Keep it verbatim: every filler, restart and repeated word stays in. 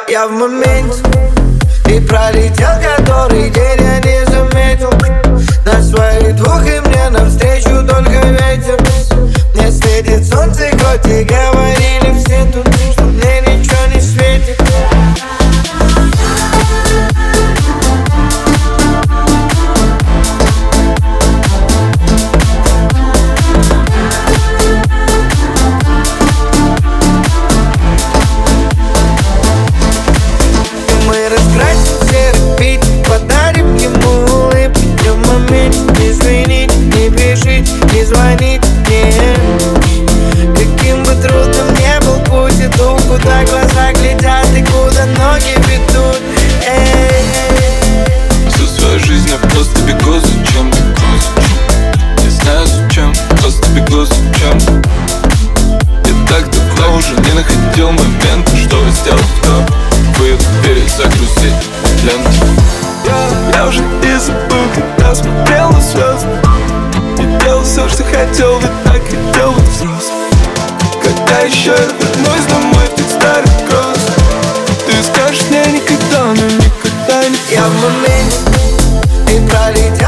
Я в моменте, и пролетел который день, я не заметил. На своих двух и мне навстречу только ветер. Мне светит солнце, хоть и говорили все тут, что мне ничего не светит. Не звонить мне. Каким бы трудным не был путь, иду, куда глаза глядят и куда ноги ведут. Эй, эй. Всю свою жизнь я просто бегу, зачем, бегу, зачем? Не знаю зачем, просто бегу, зачем? Я так давно уже не находил момента, чтобы сделать вдох, выйду, перезагрузить ленту. Я уже и забыл, когда смотрел на звезды. Делал все, что хотел, ведь так хотел быть взрослым. Когда еще я вернусь домой в тот старый кросс, ты скажешь мне никогда, но никогда не. Я в моменте, и пролетел